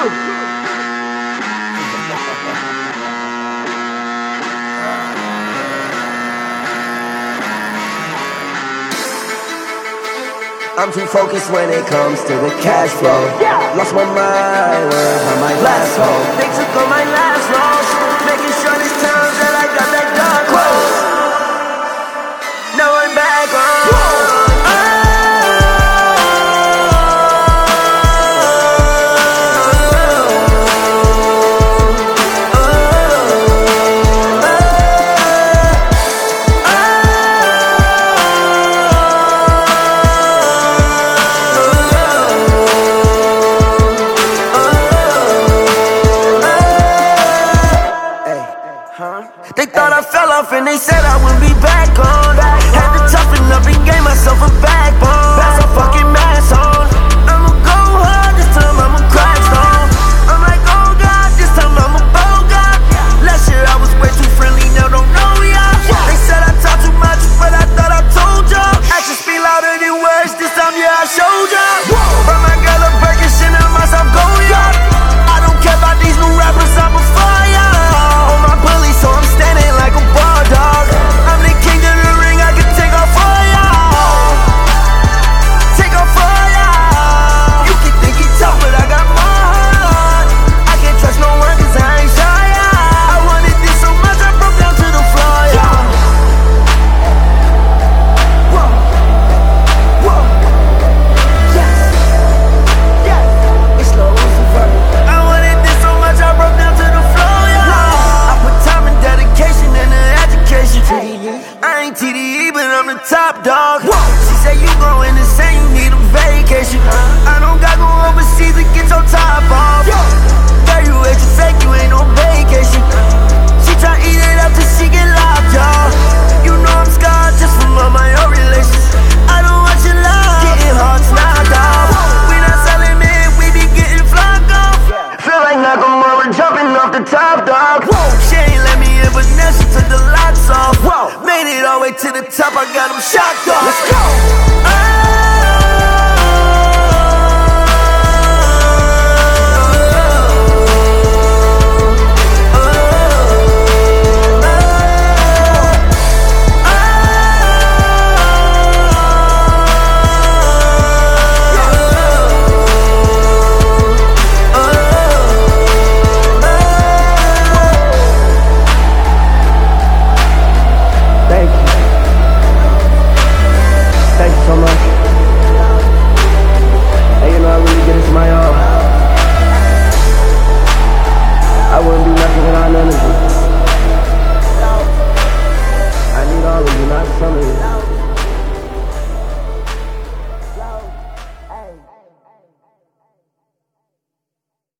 I'm too focused when it comes to the cash flow. Lost my mind when I my last home. They took all my last loss, making sure this time that I got that dark close. Now I'm back on. They thought I fell off and they said I wouldn't be back on. Had to toughen up and gave myself a backbone. Pass a fucking mask on. I'ma go hard, this time I'ma crack strong. I'm like, oh God, this time I'ma bow God. Last year I was way too friendly, now don't know ya. They said I talk too much, but I thought I told ya. Actions speak louder than words, this time yeah I showed ya. From my girl a Birkin, Chanel, myself go ya. I don't care about these new rappers, I'm a fire. On my bully, so I'm standing like a bar dog. I'm the king of the ring, I can take off for y'all. Take off for y'all. You can think he's tough, but I got my heart. I can't trust no one cause I ain't shy. I wanted this so much, I broke down to the floor, y'all. Whoa, whoa, yes, yes, it's no Lucifer. I wanted this so much, I broke down to the floor, y'all. I put time and dedication in the education. I ain't TDE, but I'm the top dog. She said you going insane, you need a vacation. I don't gotta go overseas to get your top off.